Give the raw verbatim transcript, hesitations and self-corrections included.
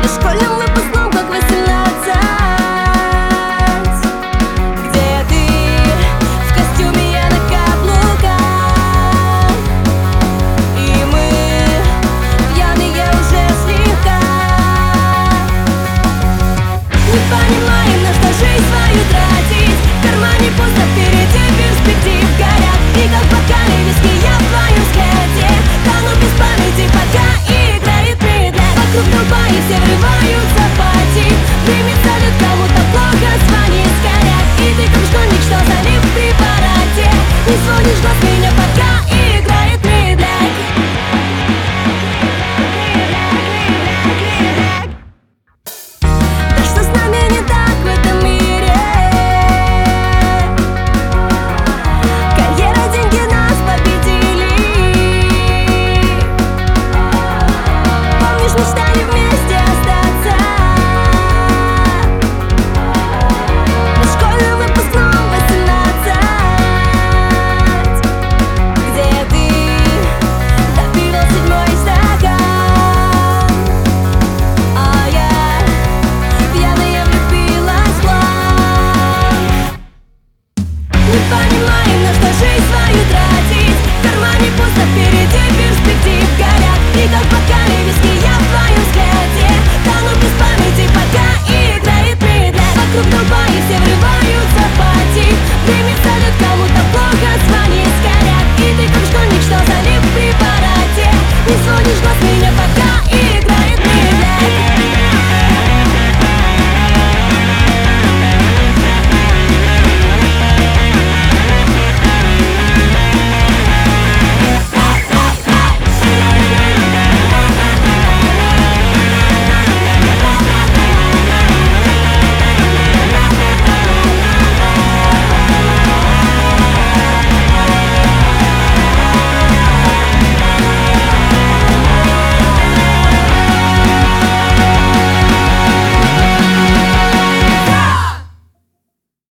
Понимаем, на что жизнь свою тратить. В кармане пусто, впереди перспектив горят. И как бокали виски я в твоем взгляде. Тону без памяти, пока играет медляк. Вокруг толпа и все врываются в пати. Дымит салют, кому-то плохо звонит, горят. И ты как школьник, что залип в препарате. Не сводишь глаз, меня пока